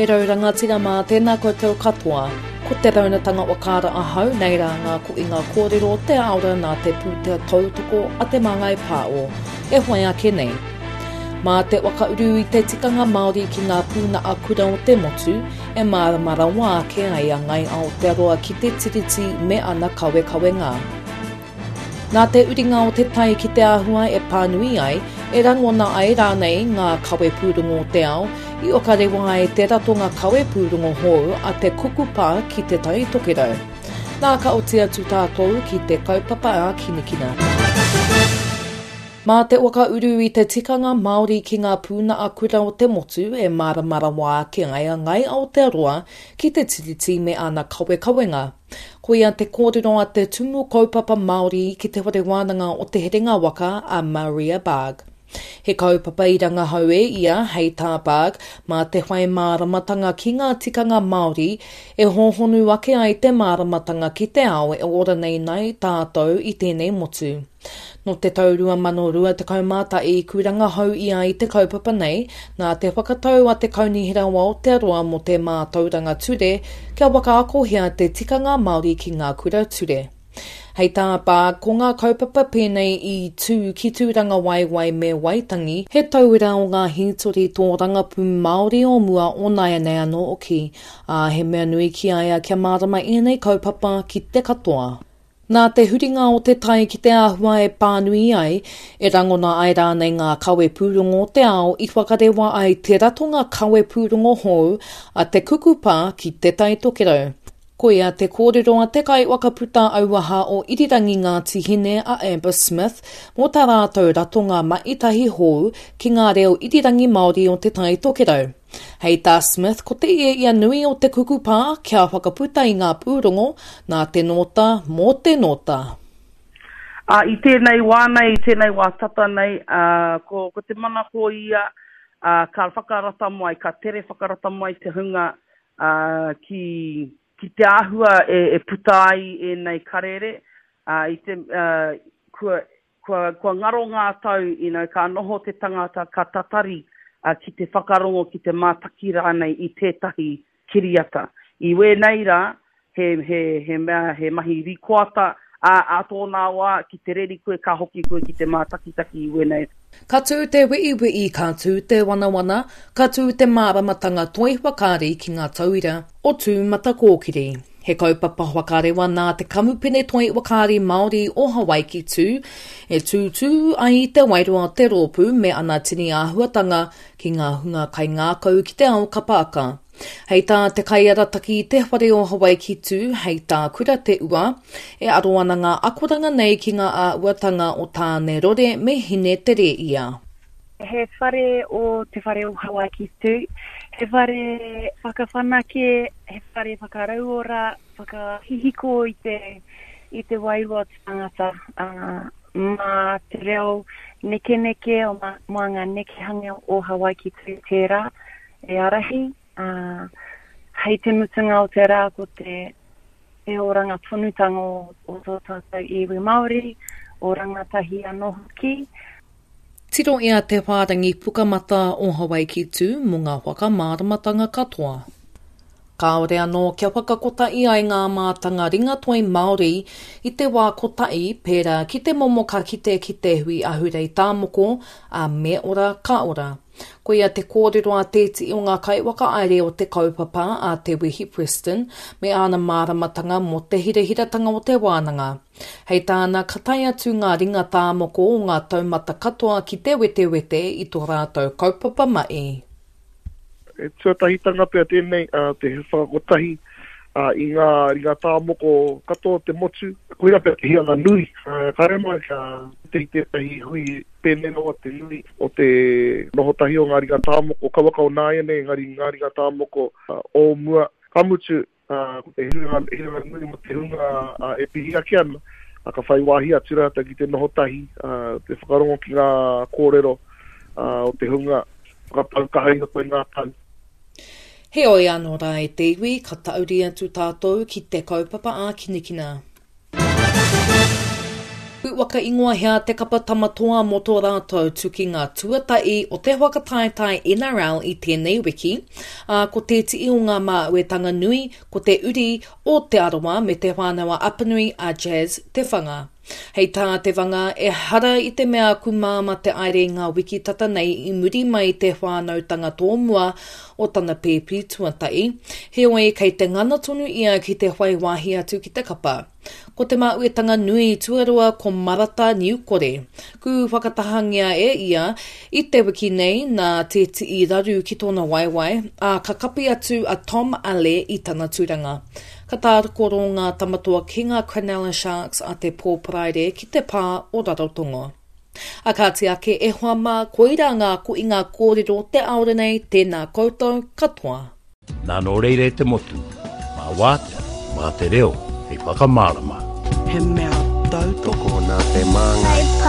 E rauranga tira mā tēnā koutou katoa, ko te raunatanga wakara ahau, nei rā ngā ko i ngā kōrero o te aura nā te pūtea tautoko a te māngai pāo, e hoi ake nei. Mā te wakauru i te tikanga Māori ki ngā pūna a kura o te motu, e māramara wā ke ai a ngai Aotearoa ki te tiriti me ana kawe ngā. Nā te uringa o te tai ki te āhua e pānui ai, e rangona ai rānei ngā kawe pūrongo o te ao, i oka rewa e te ratonga kawe pūrongo hou a te kukupā ki te tai tokerau. Nā ka o tia tu tātou ki te kaupapa a kinikina. Mā te waka uru i te tikanga Māori ki ngā pūna a kura o te motu e māramara wā ki ngai a ngai Aotearoa ki te tiriti me ana kawenga. Ko ia te kōrero a te tumu kaupapa Māori ki te whare wānanga o te herenga waka a Maria Bag. He kaupapa i rangahaue ia hei tā Bag mā te whai māramatanga ki ngā tikanga Māori e hohonu ake ai te māramatanga ki te ao e ora nei tātou i tēnei motu. No te taurua mano rua te kaumata i kuranga hau ia i te kaupapa nei, nā te whakatau a te kaunihira o Aotearoa mo te mātauranga ture, kia waka akohia te tikanga Māori ki ngā kura ture. Hei tā pā, ko ngā kaupapa pēnei i tū ki tūranga waiwai me waitangi, he tauira o ngā hitori tō rangapū Māori o mua o nai nei anō oki, a he mea nui ki aia kia mārama i nei kaupapa ki te katoa. Nā te huringa o te tai ki te āhua e pānui ai, e rangona ai rānei ngā kawe pūrongo o te ao i whakarewa ai te ratonga kawe pūrongo hou a te kukupā ki te tai tokerau. Ko ia te kōrero a te kai wakaputa auaha o irirangi ngā tihine a Amber Smith mo tā rātou ratonga maitahi hou ki ngā reo irirangi Māori o te tai tokerau. Hei tā Smith, ko te ia nui o te kukupā kia whakaputa i ngā pūrongo nā te nota mō te nota. I tēnei wānei, tēnei wā tata nei, ko te mana ko ia, ka whakarata mai, ka tere whakarata mai te hunga ki te āhua e puta ai e nei karere. Kua ngaro ngā tau, ka noho te tangata, ka tatari, ki te whakarongo, ki te mātaki rānei i tētahi kiriata. I wēnei rā, he mahi rikoata, a tōnā wā, ki te reri koe, ka hoki koe ki te mātakitaki i wēnei. Ka tū te wii, ka tū te wana, ka tū te māramatanga toi wakari ki ngā tauira, o tū mata kōkiri. He kaupapa wakarewa nā te kamupene toi wakari Māori o Hawaii ki tū, e tū ai te wairua te rōpū me ana tini āhuatanga ki ngā hunga kai ngākau ki te ao kapaaka. Hei tā te kaiarataki i te whare o Hawaii ki tū, hei tā kura te ua, e aroana ngā akoranga nei ki ngā āuatanga o tāne rore me hine te re ia. He whare o te whare o Hawaii ki tū, he whare whakawhanake, he whare whakarauora, whakahihiko i te wairua tangata. Mā te reo neke o ngā nekehanga o Hawaii ki tū tērā e arahi. Hei te mutunga o te rā ko te oranga tonutanga o tō tātou iwi Māori, o rangatahi anō hoki. Tiro ia te whārangi pukamata o Hawaii ki tū mo ngā waka māramatanga katoa. Kāore anō kia whakakota i ai ngā mātanga ringa toi Māori i te wā kotai pērā ki te momo ka kite ki te hui ahurei tāmoko a me ora ka ora. Ko ia te kōrero a tēti o ngā kai waka aere o te kaupapa a te Wihi Preston me ana māramatanga mo te hirehiratanga o te wānanga. Hei tāna katai atu ngā ringa tāmoko o ngā taumata katoa ki te wete i tō rātou kaupapa mai. E tuatahi tanga pia tēnei, te whakakotahi i ngā ringa tāmoko katoa te motu. Koira pia te hianga nui, karema ka te tētahi hui pēnei noa te nui o te nohotahi o ngā ringa tāmoko, kawakau nāia nei ngā ringa tāmoko o mua kamutu, ko te hiranga nui mo te hunga e pihi ake ana, ka whai wāhi aturata ki te nohotahi, te whakarongo ki ngā kōrero o te hunga, whakapau koe ngā pau. He oi anō rā e te iwi, ka tauri atu tātou ki te kaupapa a kinikina. Waka ingoa hea te kapa tamatoa mo tō rātou tuki ngā tuatai o te whakataetai NRL i tēnei wiki, ko te ti o ngā māuetanga nui, ko te uri o te aroa me te whānawa apanui a Jazz te whanga. Hei tā te wanga e hara i te mea kumama te aere ngā wiki tata nei i muri mai te whānautanga tōmua o tana pēpi tuatai. Heoi kei te ngana tonu ia ki te whai wāhi atu ki te kapa. Ko te māuetanga nui tuarua ko Marata Niukore. Ku whakatahangia e ia i te wiki nei nā te tii raru ki tōna waiwai a ka kapi atu a Tom Ale i tana turanga. Ka tārakoro ngā tamatoa ki ngā Cronulla Sharks a te Paul Pride ki te pā o Rarotonga. A ka te ake e hoa mā koira ngā ko i ngā kōrero te aore nei tēnā koutou katoa. Nā no reire te motu, mā wātea, mā te reo, hei whakamārama. He mea tau toko nā te māngai